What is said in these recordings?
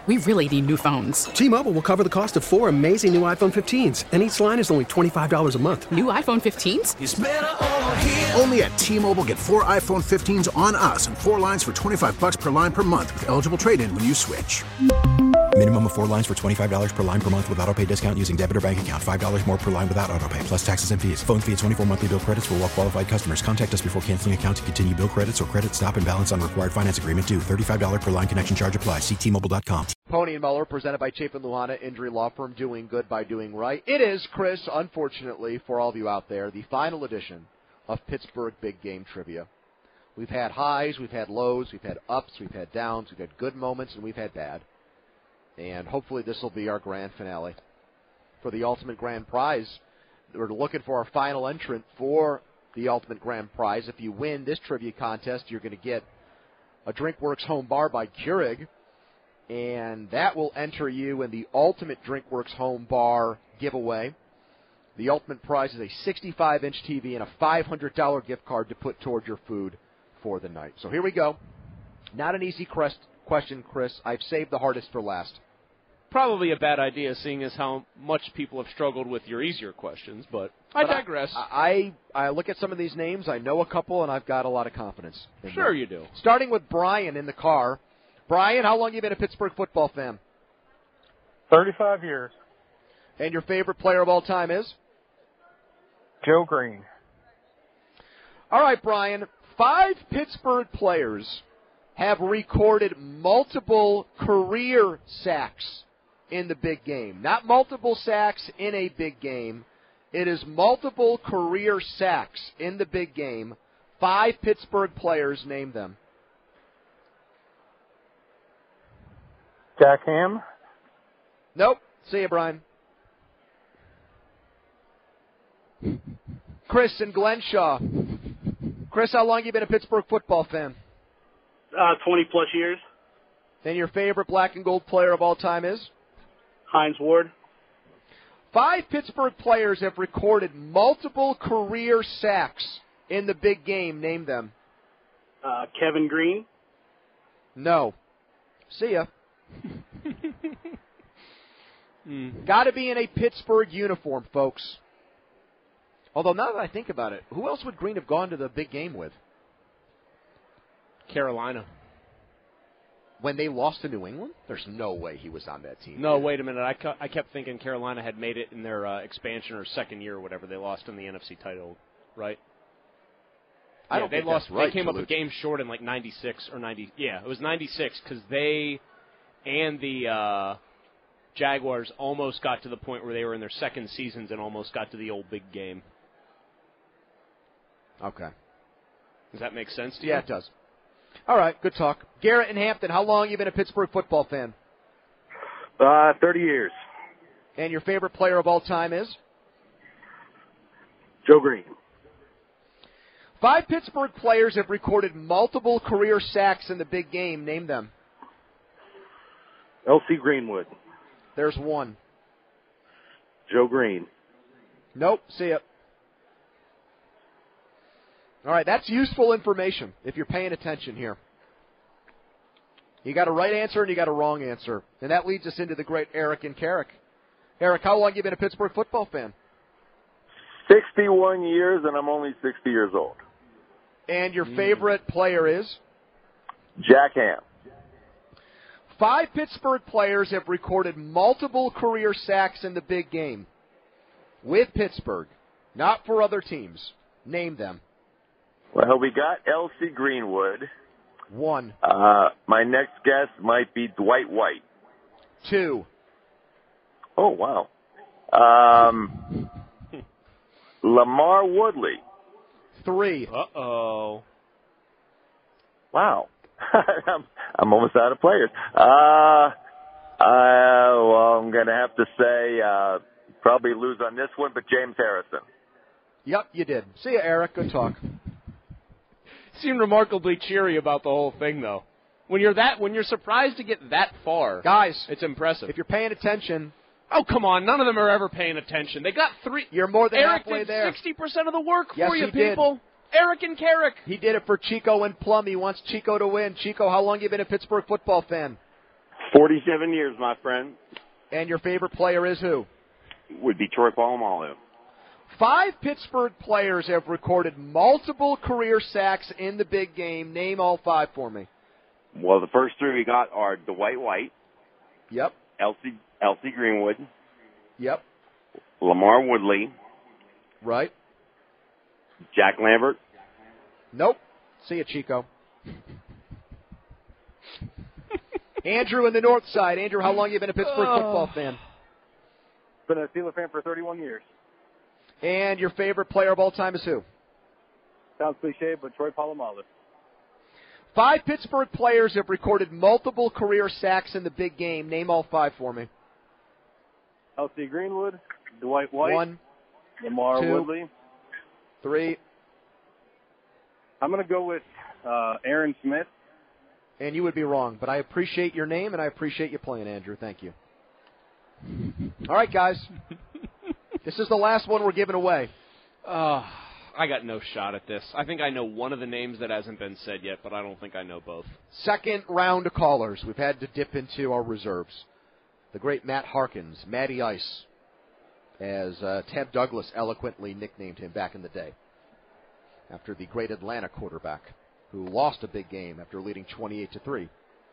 We really need new phones. T-Mobile will cover the cost of 4 amazing new iPhone 15s, and each line is only $25 a month. New iPhone 15s? It's better over here. Only at T-Mobile, get 4 iPhone 15s on us and 4 lines for $25 per line per month with eligible trade-in when you switch. Minimum of 4 lines for $25 per line per month with autopay discount using debit or bank account. $5 more per line without autopay, plus taxes and fees. Phone fee at 24 monthly bill credits for well-qualified customers. Contact us before canceling account to continue bill credits or credit stop and balance on required finance agreement due. $35 per line connection charge applies. See T-Mobile.com. Pony and Muller, presented by Chapin Luhana Injury Law Firm, doing good by doing right. It is, Chris, unfortunately, for all of you out there, the final edition of Pittsburgh Big Game Trivia. We've had highs, we've had lows, we've had ups, we've had downs, we've had good moments, and we've had bad. And hopefully this will be our grand finale for the Ultimate Grand Prize. We're looking for our final entrant for the Ultimate Grand Prize. If you win this trivia contest, you're going to get a DrinkWorks Home Bar by Keurig, and that will enter you in the Ultimate DrinkWorks Home Bar giveaway. The ultimate prize is a 65-inch TV and a $500 gift card to put toward your food for the night. So here we go. Not an easy question, Chris. I've saved the hardest for last. Probably a bad idea, seeing as how much people have struggled with your easier questions, but I digress. I look at some of these names, I know a couple, and I've got a lot of confidence in Sure them. you do. Starting with Brian in the car. Brian, how long have you been a Pittsburgh football fan? 35 years. And your favorite player of all time is? Joe Green. All right, Brian. 5 Pittsburgh players have recorded multiple career sacks in the big game. Not multiple sacks in a big game. It is multiple career sacks in the big game. 5 Pittsburgh players, name them. Jack Ham? Nope. See you, Brian. Chris and Glenshaw. Chris, how long have you been a Pittsburgh football fan? 20-plus years. And your favorite black and gold player of all time is? Hines Ward. 5 Pittsburgh players have recorded multiple career sacks in the big game. Name them. Kevin Green. No. See ya. Got to be in a Pittsburgh uniform, folks. Although now that I think about it, who else would Green have gone to the big game with? Carolina. When they lost to New England? There's no way he was on that team. No, wait a minute. I kept thinking Carolina had made it in their expansion or second year or whatever. They lost in the NFC title, right? I don't think that's right. They came up a game short in like 96 or 90. Yeah, it was 96 because they and the Jaguars almost got to the point where they were in their second seasons and almost got to the old big game. Okay. Does that make sense to you? Yeah, it does. All right, good talk. Garrett in Hampton, how long have you been a Pittsburgh football fan? 30 years. And your favorite player of all time is? Joe Green. 5 Pittsburgh players have recorded multiple career sacks in the big game. Name them. L.C. Greenwood. There's one. Joe Green. Nope. See ya. All right, that's useful information if you're paying attention here. You got a right answer and you got a wrong answer. And that leads us into the great Eric and Carrick. Eric, how long have you been a Pittsburgh football fan? 61 years, and I'm only 60 years old. And your favorite player is? Jack Ham. 5 Pittsburgh players have recorded multiple career sacks in the big game with Pittsburgh, not for other teams. Name them. Well, we got L.C. Greenwood. 1. My next guess might be Dwight White. 2. Oh, wow. Lamar Woodley. 3. Uh-oh. Wow. I'm almost out of players. Well, I'm going to have to say probably lose on this one, but James Harrison. Yep, you did. See you, Eric. Good talk. Seemed remarkably cheery about the whole thing, though. When you're surprised to get that far, guys, it's impressive. If you're paying attention. Oh, come on. None of them are ever paying attention. They got 3. You're more than Eric halfway did there. 60% of the work yes, for you, he people. Did. Eric and Carrick. He did it for Chico and Plum. He wants Chico to win. Chico, how long have you been a Pittsburgh football fan? 47 years, my friend. And your favorite player is who? Would be Troy Polamalu. 5 Pittsburgh players have recorded multiple career sacks in the big game. Name all 5 for me. Well, the first 3 we got are Dwight White. Yep. Elsie Greenwood. Yep. Lamar Woodley. Right. Jack Lambert. Nope. See you, Chico. Andrew in the north side. Andrew, how long have you been a Pittsburgh football fan? Been a Steelers fan for 31 years. And your favorite player of all time is who? Sounds cliche, but Troy Polamalu. 5 Pittsburgh players have recorded multiple career sacks in the big game. Name all 5 for me. Elsie Greenwood, Dwight White, 1, Lamar 2, Woodley. 3. I'm going to go with Aaron Smith. And you would be wrong, but I appreciate your name and I appreciate you playing, Andrew. Thank you. All right, guys. This is the last one we're giving away. I got no shot at this. I think I know one of the names that hasn't been said yet, but I don't think I know both. Second round of callers. We've had to dip into our reserves. The great Matt Harkins, Matty Ice, as Ted Douglas eloquently nicknamed him back in the day, after the great Atlanta quarterback who lost a big game after leading 28-3.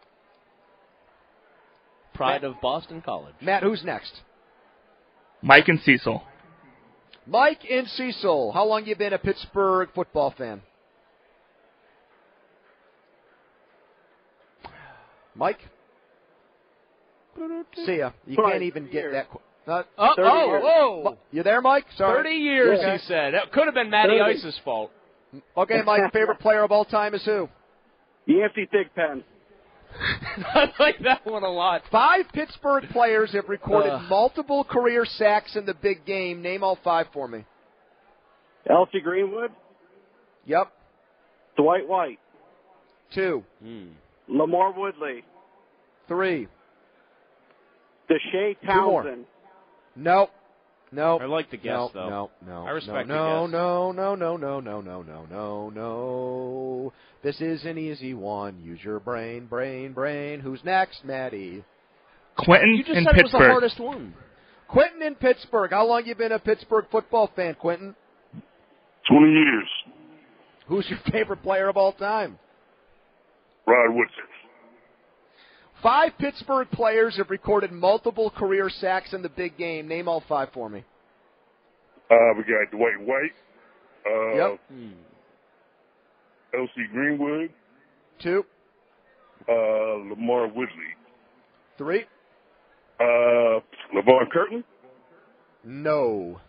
Pride of Boston College. Matt, who's next? Mike and Cecil. Mike and Cecil. How long you been a Pittsburgh football fan? Mike? See ya. You can't even get that. Whoa. You there, Mike? Sorry. 30 years, Okay. he said. It could have been Matty Ice's fault. Okay, Mike, favorite player of all time is who? Yancey Thigpen. I like that one a lot. 5 Pittsburgh players have recorded multiple career sacks in the big game. Name all 5 for me. Elsie Greenwood. Yep. Dwight White. 2. Lamar Woodley. 3. Deshae 2 more. Townsend. Nope. No. I like the guess, though. No. I respect the No. This is an easy one. Use your brain. Who's next, Maddie? Quentin You just in said it was the Pittsburgh. hardest one. Quentin in Pittsburgh. How long you been a Pittsburgh football fan, Quentin? 20 years. Who's your favorite player of all time? Rod Woodson. 5 Pittsburgh players have recorded multiple career sacks in the big game. Name all 5 for me. We got Dwight White. Yep. Elsie Greenwood. 2. Lamar Woodley. 3. LeVar Curtin. No.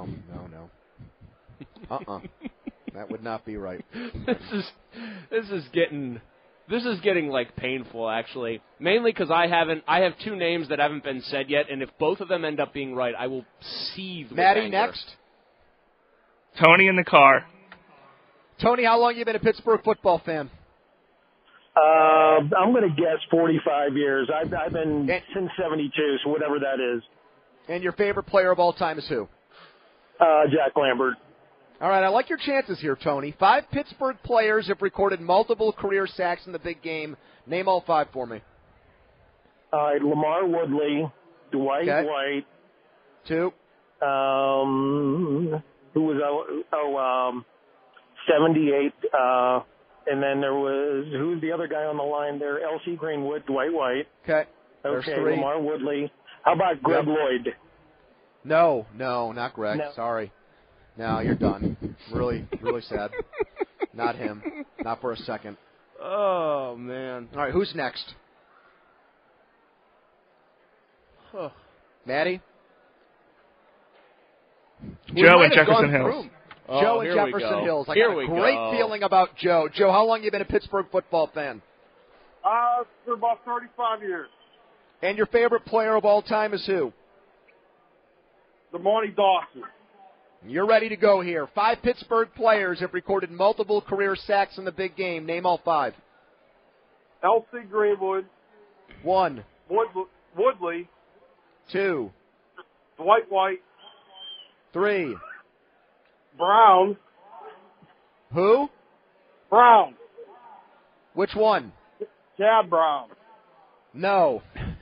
That would not be right. This is getting like painful, actually. Mainly because I have 2 names that haven't been said yet, and if both of them end up being right, I will seethe with Maddie, anger. next. Tony in the car. Tony, how long you been a Pittsburgh football fan? I'm going to guess 45 years. I've been since 72, so whatever that is. And your favorite player of all time is who? Jack Lambert. All right, I like your chances here, Tony. 5 Pittsburgh players have recorded multiple career sacks in the big game. Name all 5 for me. Lamar Woodley, Dwight White. 2. Who was 78. And then there was, who's the other guy on the line there? Elsie Greenwood, Dwight White. Okay. Okay, 3. Lamar Woodley. How about Greg Lloyd? No, not Greg. No. Sorry. No, you're done. Really sad. Not him. Not for a second. Oh, man. All right, who's next? Maddie? Joe in Jefferson Hills. Joe in Jefferson Hills. I got a great feeling about Joe. Joe, how long have you been a Pittsburgh football fan? For about 35 years. And your favorite player of all time is who? DeMarty Dawson. You're ready to go here. 5 Pittsburgh players have recorded multiple career sacks in the big game. Name all 5. Elsie Greenwood. 1. Woodley. 2. Dwight White. 3. Brown. Who? Brown. Which one? Chad Brown. No.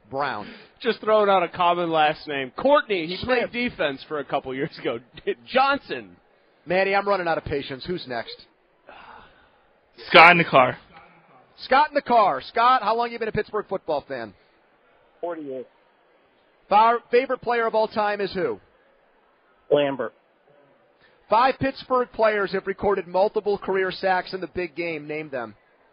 Brown. Just throwing out a common last name. Courtney, he Smith. played defense for a couple years ago. Johnson. Manny, I'm running out of patience. Who's next? Scott in the car. Scott in the car. Scott, how long you been a Pittsburgh football fan? 40 years. Favorite player of all time is who? Lambert. 5 Pittsburgh players have recorded multiple career sacks in the big game. Name them.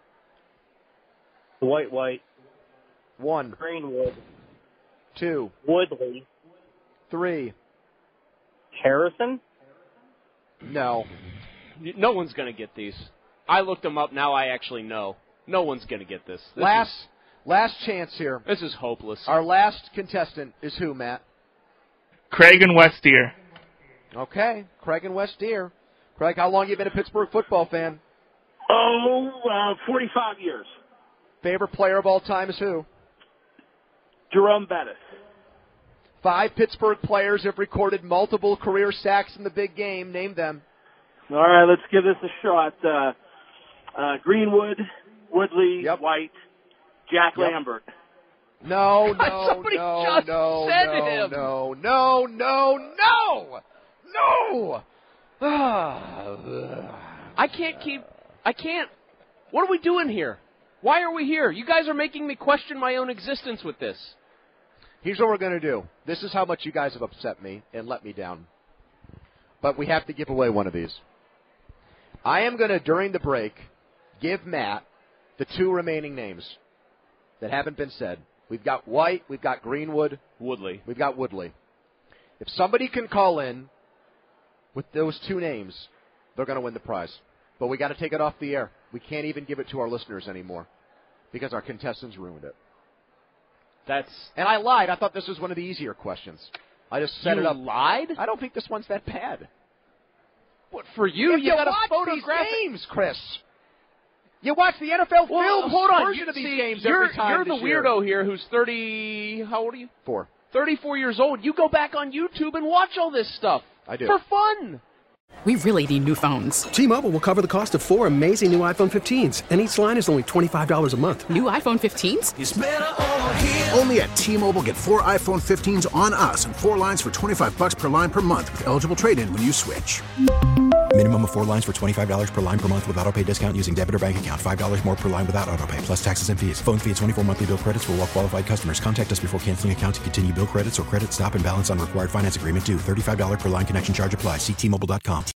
Dwight White. 1. Greenwood. 2. Woodley. 3. Harrison. No. No one's going to get these. I looked them up. Now I actually know. No one's going to get this. Last chance here. This is hopeless. Our last contestant is who, Matt? Craig and West Deer. Okay, Craig and West Deer. Craig, how long you been a Pittsburgh football fan? 45 years. Favorite player of all time is who? Jerome Bettis. 5 Pittsburgh players have recorded multiple career sacks in the big game. Name them. All right, let's give this a shot. Greenwood, Woodley, White, Jack Lambert. No. Somebody just said him. No. I can't. What are we doing here? Why are we here? You guys are making me question my own existence with this. Here's what we're going to do. This is how much you guys have upset me and let me down. But we have to give away one of these. I am going to, during the break, give Matt the 2 remaining names that haven't been said. We've got White, we've got Greenwood, Woodley. We've got Woodley. If somebody can call in with those 2 names, they're going to win the prize. But we got to take it off the air. We can't even give it to our listeners anymore because our contestants ruined it. And I lied. I thought this was one of the easier questions. I just set it up. You lied? I don't think this one's that bad. What, for you? You got a photographic games, Chris. You watch the NFL film hold on. version of these games you're, every time You're the this year. weirdo here who's 30... How old are you? 4. 34 years old. You go back on YouTube and watch all this stuff. I do. For fun. We really need new phones. T-Mobile will cover the cost of 4 amazing new iPhone 15s, and each line is only $25 a month. New iPhone 15s? It's better over here. Only at T-Mobile, get 4 iPhone 15s on us and 4 lines for $25 per line per month with eligible trade-in when you switch. Minimum of 4 lines for $25 per line per month with autopay discount using debit or bank account. $5 more per line without autopay, plus taxes and fees. Phone fee at 24 monthly bill credits for well-qualified customers. Contact us before canceling account to continue bill credits or credit stop and balance on required finance agreement due. $35 per line connection charge applies. See T-Mobile.com.